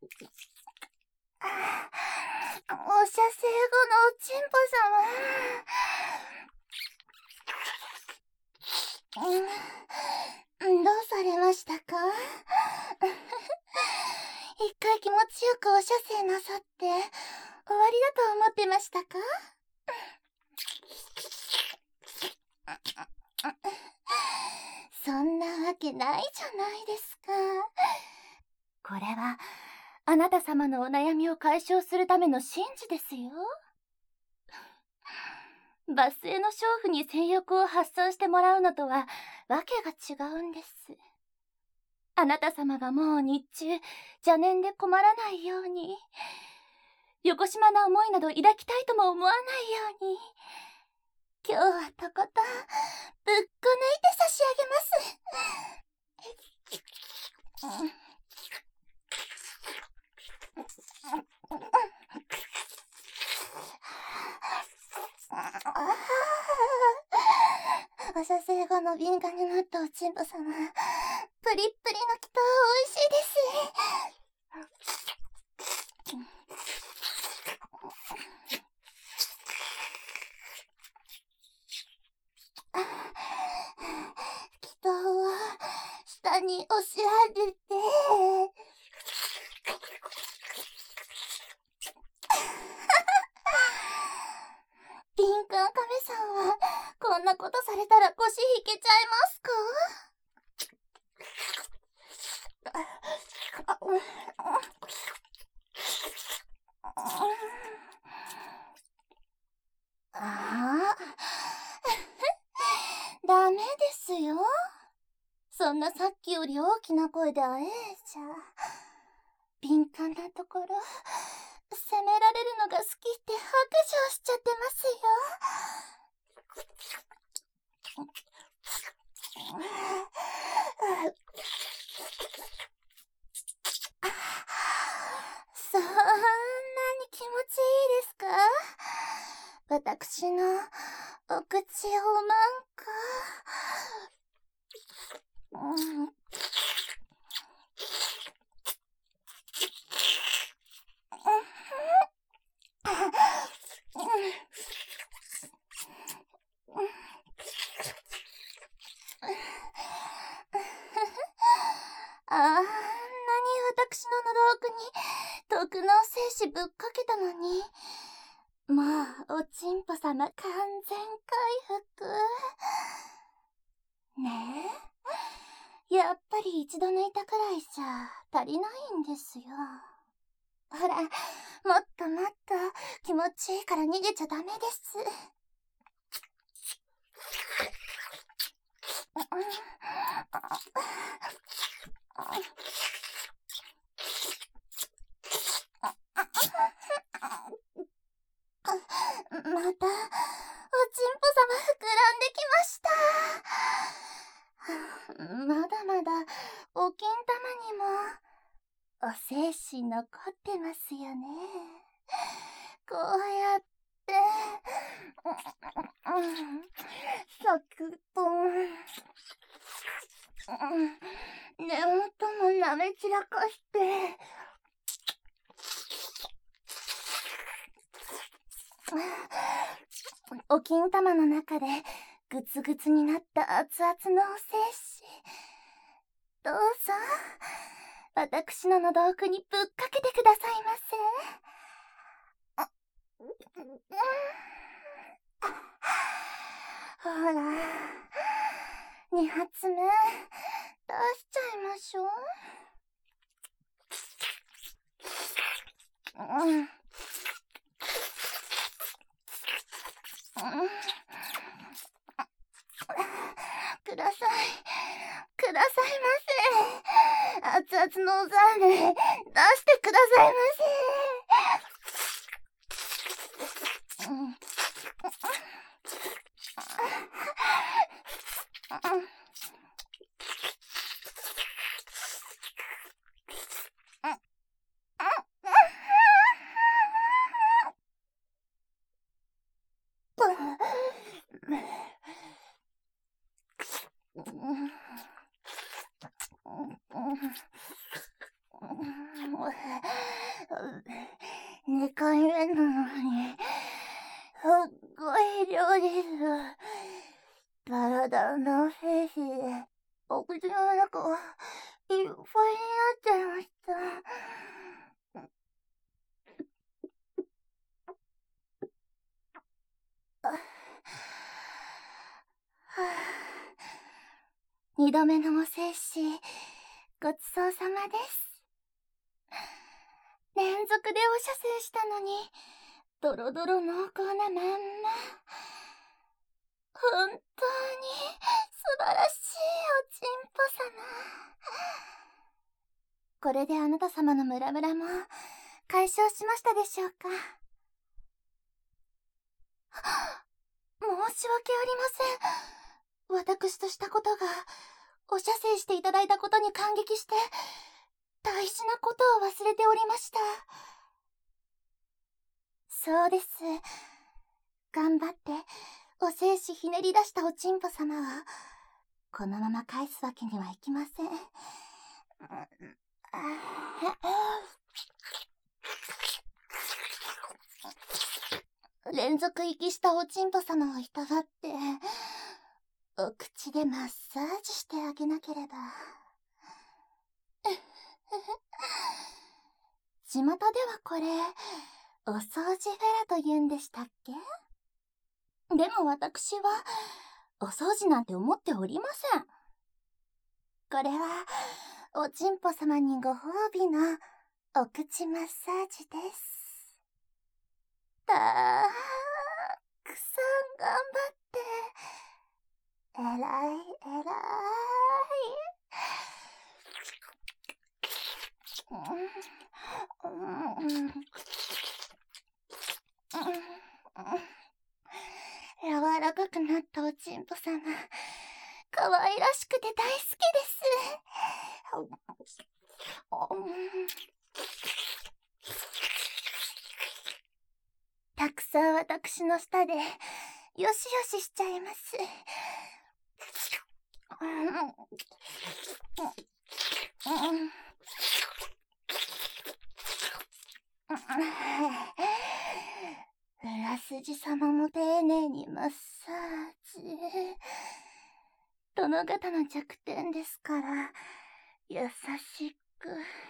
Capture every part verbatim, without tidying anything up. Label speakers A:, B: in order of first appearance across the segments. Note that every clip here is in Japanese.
A: お射精後のおちんぽ様、うん、どうされましたか？一回気持ちよくお射精なさって終わりだと思ってましたか？そんなわけないじゃないですか。これはあなた様のお悩みを解消するための神事ですよ。抜粋の娼婦に性欲を発散してもらうのとはわけが違うんです。あなた様がもう日中邪念で困らないように、よこしまな思いなど抱きたいとも思わないように、今日はとことんぶっこ抜いて差し上げます。お射精後の敏感になったおちんぽ様、プリップリの気と美味しいです。気とは下に押し上げて敏感亀さんはこんなことされたら腰引けちゃいますか？ああダメですよ。そんなさっきより大きな声であえいじゃ。敏感なところ責められるのが好きって白状しちゃってますよ。そんなに気持ちいいですか？私のお口をまんか。うん。あんなに私の喉奥に毒の精子ぶっかけたのに、もうおちんぽ様完全回復ねえ。やっぱり一度抜いたくらいじゃ足りないんですよ。ほら、もっともっと気持ちいいから逃げちゃダメです。またおちんぽ様膨らんできました。まだまだお金玉にもお精子残ってますよね。こうやってサクッと根元も舐め散らかしてお金玉の中でグツグツになった熱々のお精子、どうぞ私の喉奥にぶっかけてくださいませ。ほら、二発目出しちゃいましょう。うん。ください。くださいませ。熱々のおざれ、出してくださいませ。うん。 にかいめなのに、すっごい量です。だらだらなフェイスで、お口の中がいっぱいになっちゃいました。二度目のお精子、ごちそうさまです。連続でお射精したのに、ドロドロ濃厚なまんま。本当に素晴らしいおちんぽ様。これであなた様のムラムラも解消しましたでしょうか。申し訳ありません。私としたことが、お射精していただいたことに感激して、大事なことを忘れておりました。そうです。頑張って、お精子ひねり出したおちんぽ様を、このまま返すわけにはいきません。連続息したおちんぽ様をいたわって、お口でマッサージしてあげなければ。巷ではこれ、お掃除フェラと言うんでしたっけ？でも私は、お掃除なんて思っておりません。これは、おちんぽ様にご褒美のお口マッサージです。たーくさん頑張って、えらいえらい。柔らかくなったおちんぽ様、可愛らしくて大好きです。たくさん私の舌でよしよししちゃいます。裏筋様も丁寧にマッサージ。殿方の弱点ですから、優しく。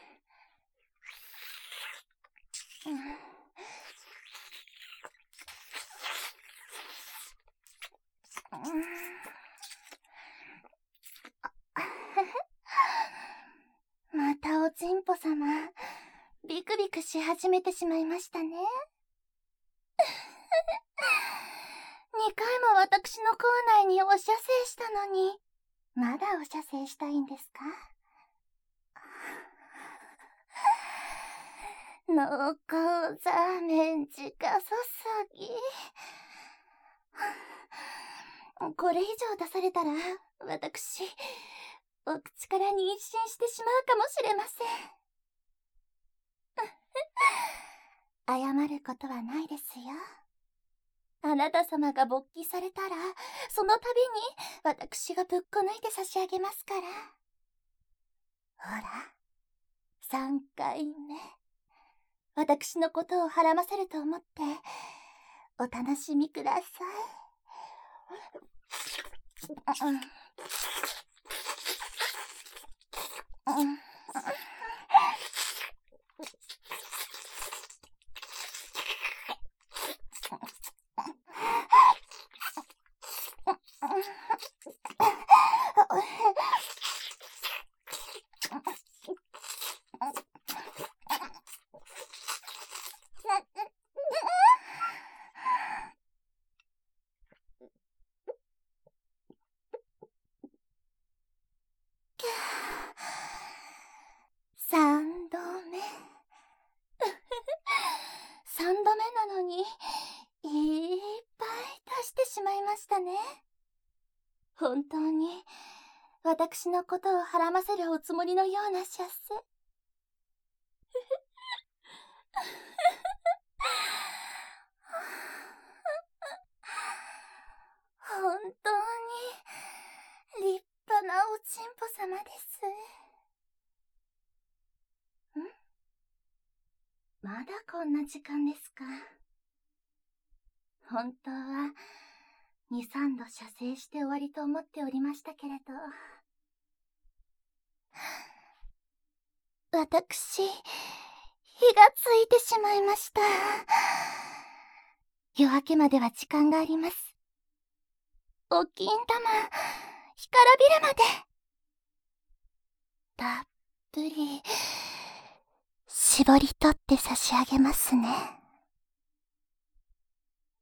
A: またおちんぽ様、ビクビクし始めてしまいましたね。にかいも私の口内にお射精したのに、まだお射精したいんですか？濃厚ザーメン直注ぎ。これ以上出されたら、私、お口から妊娠してしまうかもしれません。謝ることはないですよ。あなた様が勃起されたら、その度に私がぶっこ抜いて差し上げますから。ほら、さんかいめ。私のことをはらませると思って、お楽しみください。うんうん三度目。三度目なのに、いっぱい足してしまいましたね。本当に、私のことをはらませるおつもりのような射精。本当に、立派なおちんぽ様です。ん？ まだこんな時間ですか。本当はに、さんど射精して終わりと思っておりましたけれど。私、火がついてしまいました。夜明けまでは時間があります。お金玉、干からびるまで。たっぷり、絞り取って差し上げますね。